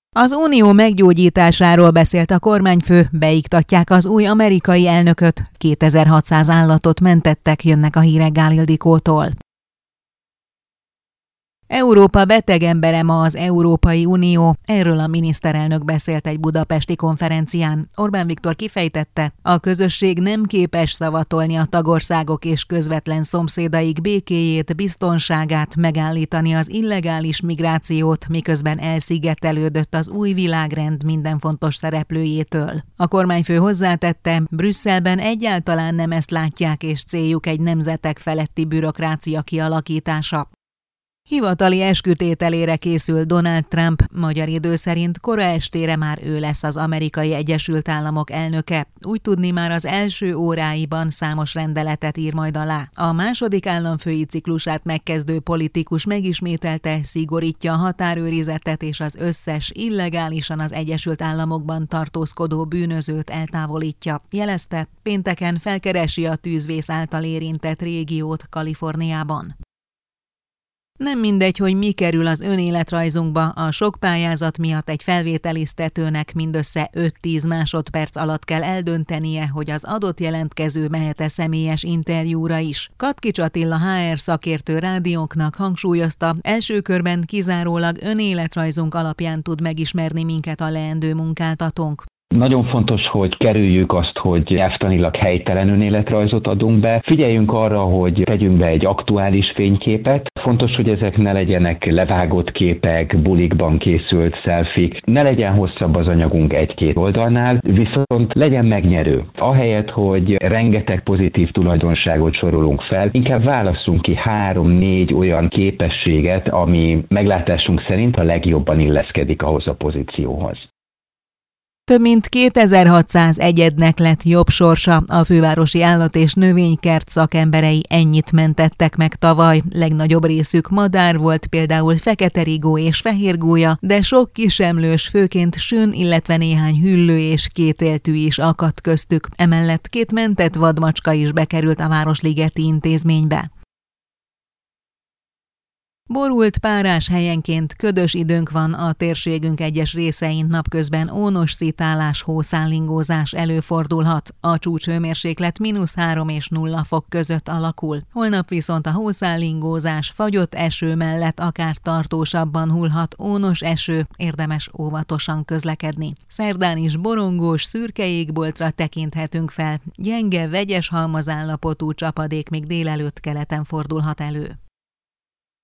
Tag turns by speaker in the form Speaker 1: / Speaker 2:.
Speaker 1: Az unió meggyógyításáról beszélt a kormányfő, beiktatják az új amerikai elnököt, 2600 állatot mentettek, jönnek a hírek Gál Ildikótól. Európa beteg embere ma az Európai Unió, erről a miniszterelnök beszélt egy budapesti konferencián. Orbán Viktor kifejtette, a közösség nem képes szavatolni a tagországok és közvetlen szomszédaik békéjét, biztonságát, megállítani az illegális migrációt, miközben elszigetelődött az új világrend minden fontos szereplőjétől. A kormányfő hozzátette, Brüsszelben egyáltalán nem ezt látják, és céljuk egy nemzetek feletti bürokrácia kialakítása. Hivatali eskütételére készül Donald Trump, magyar idő szerint kora estére már ő lesz az Amerikai Egyesült Államok elnöke. Úgy tudni, már az első óráiban számos rendeletet ír majd alá. A második államfői ciklusát megkezdő politikus megismételte, szigorítja a határőrizetet és az összes illegálisan az Egyesült Államokban tartózkodó bűnözőt eltávolítja. Jelezte, pénteken felkeresi a tűzvész által érintett régiót Kaliforniában. Nem mindegy, hogy mi kerül az önéletrajzunkba, a sok pályázat miatt egy felvételiztetőnek mindössze 5-10 másodperc alatt kell eldöntenie, hogy az adott jelentkező mehet-e személyes interjúra is. Katkics Attila HR szakértő rádiónknak hangsúlyozta, első körben kizárólag önéletrajzunk alapján tud megismerni minket a leendő munkáltatónk.
Speaker 2: Nagyon fontos, hogy kerüljük azt, hogy nyelvtanilag helytelen önéletrajzot adunk be. Figyeljünk arra, hogy tegyünk be egy aktuális fényképet. Fontos, hogy ezek ne legyenek levágott képek, bulikban készült selfie-k. Ne legyen hosszabb az anyagunk 1-2 oldalnál, viszont legyen megnyerő. Ahelyett, hogy rengeteg pozitív tulajdonságot sorolunk fel, inkább válasszunk ki 3-4 olyan képességet, ami meglátásunk szerint a legjobban illeszkedik ahhoz a pozícióhoz.
Speaker 1: Több mint 2600 egyednek lett jobb sorsa, a fővárosi állat- és növénykert szakemberei ennyit mentettek meg tavaly. Legnagyobb részük madár volt, például feketerigó és fehérgólya, de sok kisemlős, főként sün, illetve néhány hüllő és kétéltű is akadt köztük. Emellett 2 mentett vadmacska is bekerült a Városligeti Intézménybe. Borult, párás, helyenként ködös időnk van a térségünk egyes részein, napközben ónos szitálás, hószállingózás előfordulhat. A csúcshőmérséklet -3 és 0 fok között alakul. Holnap viszont a hószállingózás fagyott eső mellett akár tartósabban hullhat ónos eső, érdemes óvatosan közlekedni. Szerdán is borongós, szürke égboltra tekinthetünk fel. Gyenge, vegyes halmazállapotú csapadék még délelőtt keleten fordulhat elő.